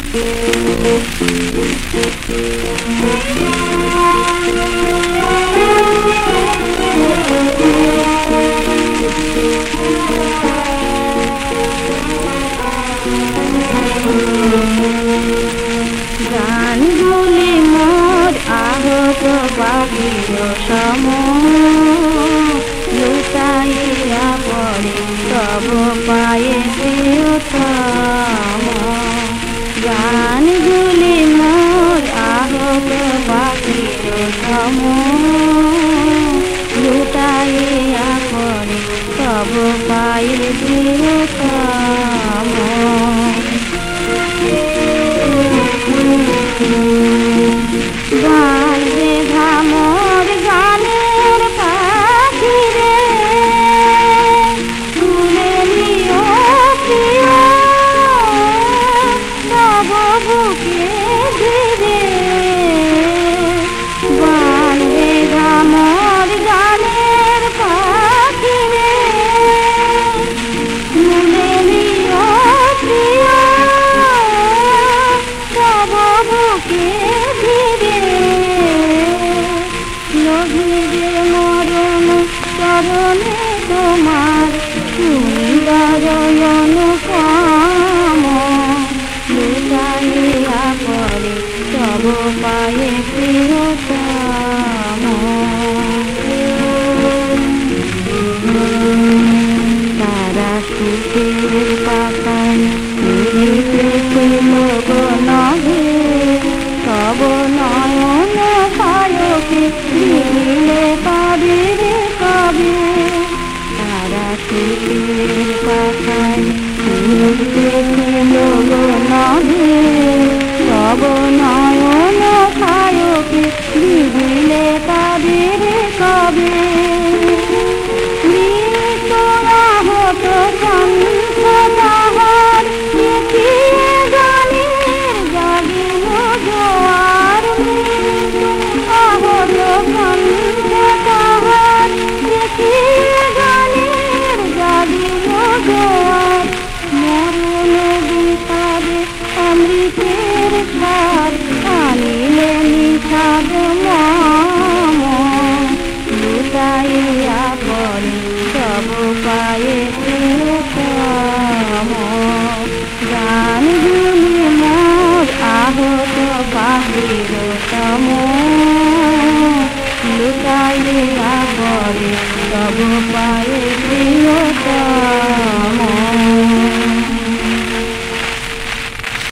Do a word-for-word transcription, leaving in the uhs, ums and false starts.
গানগুলি মোর আহত পাখির সম লুটাইয়া পড়ে তব পায়ে প্রিয়তম। গানগুলি মোর আহত পাখির সম লুটাইয়া পড়ে তব পায়ে প্রিয়তম। গান বেধা মোর গানের পাখিরে তুলে নিও প্রিয় তব বুকে ঘিরে। গান বেধা মোর গানের পাখিরে তুলে নিও প্রিয় তব বুকে মরণ চরণে তোমার সুন্দর অনুপম লুটাইয়া পড়ে তব পায়ে প্রিয়তম। তারা সুখের